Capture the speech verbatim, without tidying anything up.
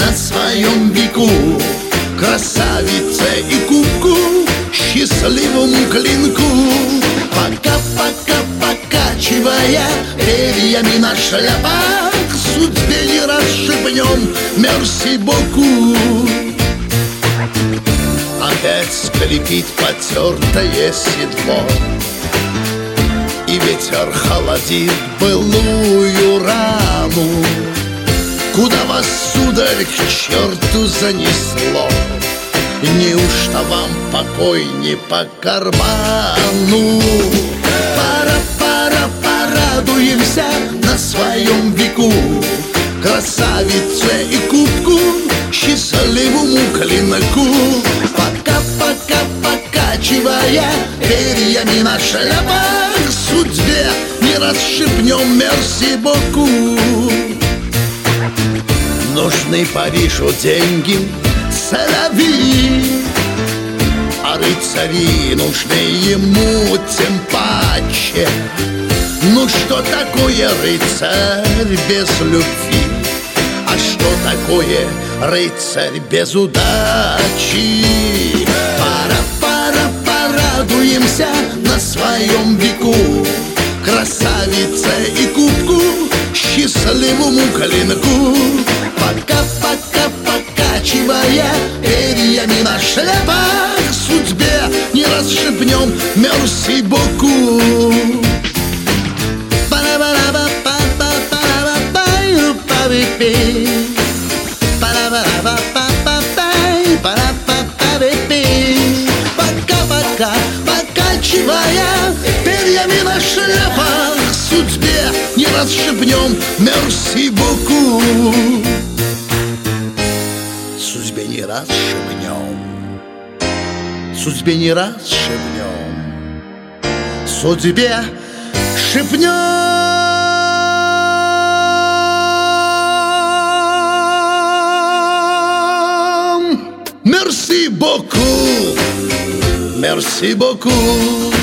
на своем веку, красавице и кубку, счастливому клинку. Пока-пока, покачивая перьями на шляпах, судьбе не расшибнем мерси боку. Опять скрипит потертое седло, и ветер холодит былую рану. Куда вас, сударь, к черту занесло? Неужто вам покой не по карману? Пора, пора, порадуемся на своем веку, красавице и кубку, счастливому клинку. Пока-пока, покачивая перьями на шляпах, судьбе не расшибнем мерси боку. Нужны Парижу деньги, соловьи, а рыцари нужны ему тем паче. Ну что такое рыцарь без любви? А что такое рыцарь без удачи? Пора, пора, порадуемся на своем веку, красавице и кубку, счастливому клинку. Пока-пока, покачивая перьями на шляпах, судьбе не расшибнем мерси боку. Пока-пока, покачивая перьями на шляпах, судьбе не расшибнем мерси боку. Судьбе не расшибнем, судьбе не расшибнем, судьбе шибнем. Merci beaucoup, merci beaucoup.